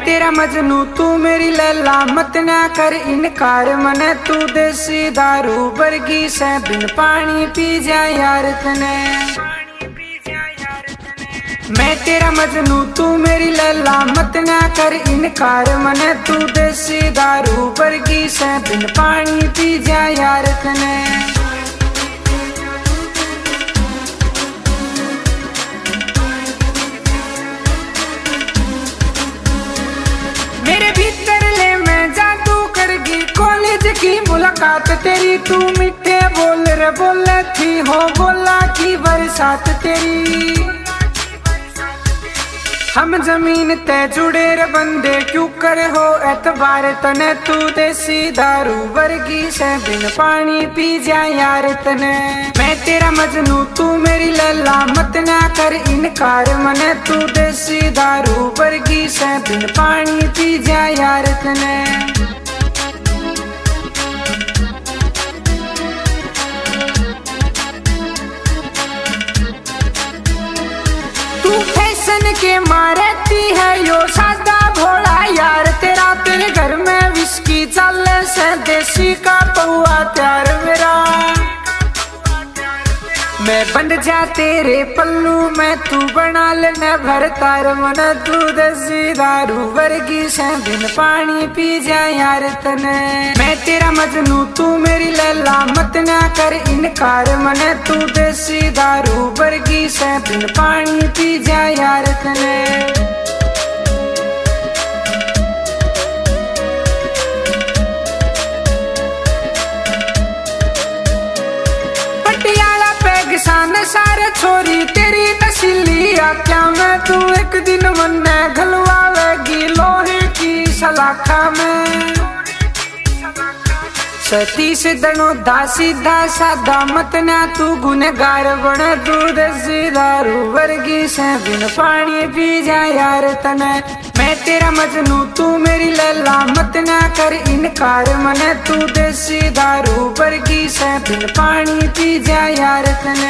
तेरा मजनू तू मेरी लैला, मत ना कर इनकार मने तू देसी दारू वर्गी से बिन पानी पी जा यार तने। मैं तेरा मजनू तू मेरी लैला, मत ना कर इनकार मने तू देसी दारू वर्गी से बिन पानी पी जा यार तने। मेरे भीतर ले मैं जादू करगी, कॉलेज की मुलाकात तेरी, तू मीठे बोल रे बोले थी हो बोला की बरसात तेरी। हम जमीन ते जुड़े रे बंदे क्यों करे हो एतबार तने, तू देसी दारू वर्गी से बिन पानी पी जा यार तने। मैं तेरा मजनू तू मेरी लैला, मत ना कर इनकार मने तू देसी दारू वर्गी से बिन पानी पी जा यार तने। तू फैशन के मारती है यो सादा भोला यार तेरा, तेरे घर में विस्की चले से देसी का पौआ त्यार मेरा। मैं बंद जा तेरे पल्लू में तू बना लेने भर तार मन, तू देसी दारू वर्गी से बिन पानी पी जा यार तने। मैं तेरा मजनू तू मेरी लैला, मत ना कर इनकार मने तू देसी दारू वर्गी से बिन पानी पी जा यार तने। किसान सारे छोरी तेरी नशीली आख्या में, तू एक दिन मन घलवावेगी लोहे की सलाखा में। सतीश दनो दासी दासा दामत ना तू गुनहगार बने, तू देसी दारू वर्गी से बिन पानी पी जा यार तने। मैं तेरा मजनू तू मेरी लैला, मत ना कर इनकार मने तू देसी दारू वर्गी से बिन पानी पी जा यार तने।